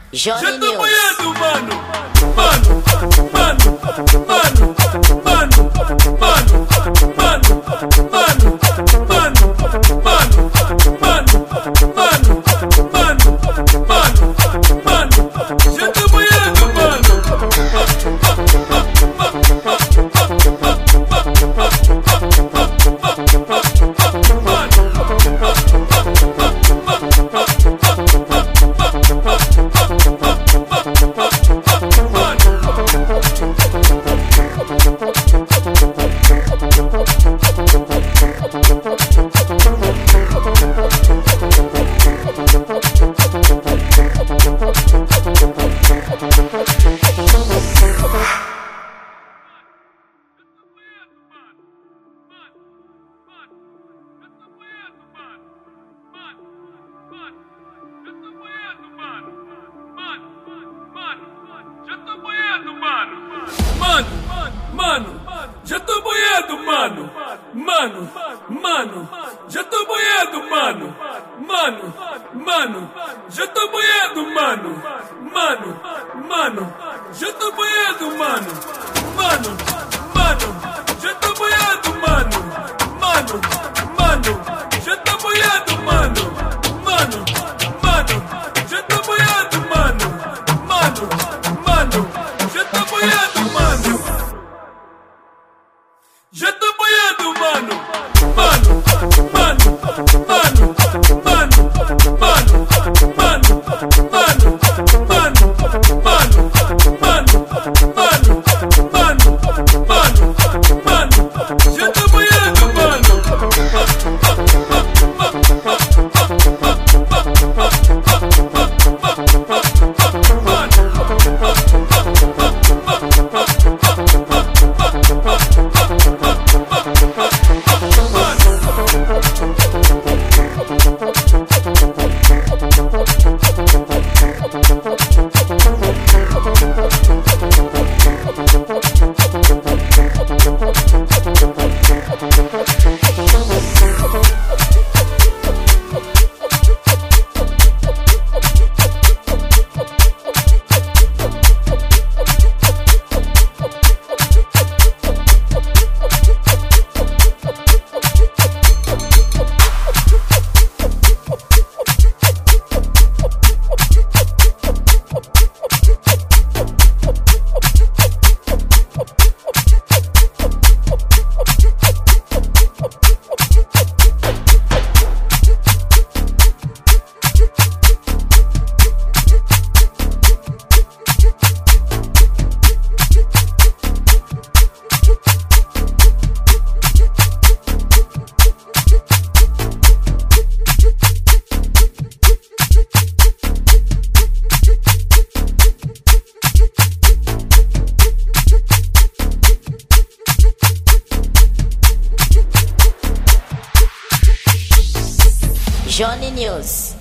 Johnny Já tô News. boiando, mano. Mano, mano, mano, mano, mano, mano, mano, mano, mano, mano, mano, mano. Já tô boiando, mano. Mano, já tô boiando, mano. Mano, mano, já tô boiando, mano. Mano, mano, já tô boiando, mano. Mano, mano, já tô boiando, mano. Mano, mano, já tô boiando, mano. Mano, mano, já tô boiando, mano. Mano, mano, já tô boiando, mano. Mano, mano, já tô boiando, mano. Já tô boiando, mano. Mano, mano, mano, mano, mano, mano, mano, mano, mano, mano, mano, mano, mano. Já tô boiando, mano. Johnny News.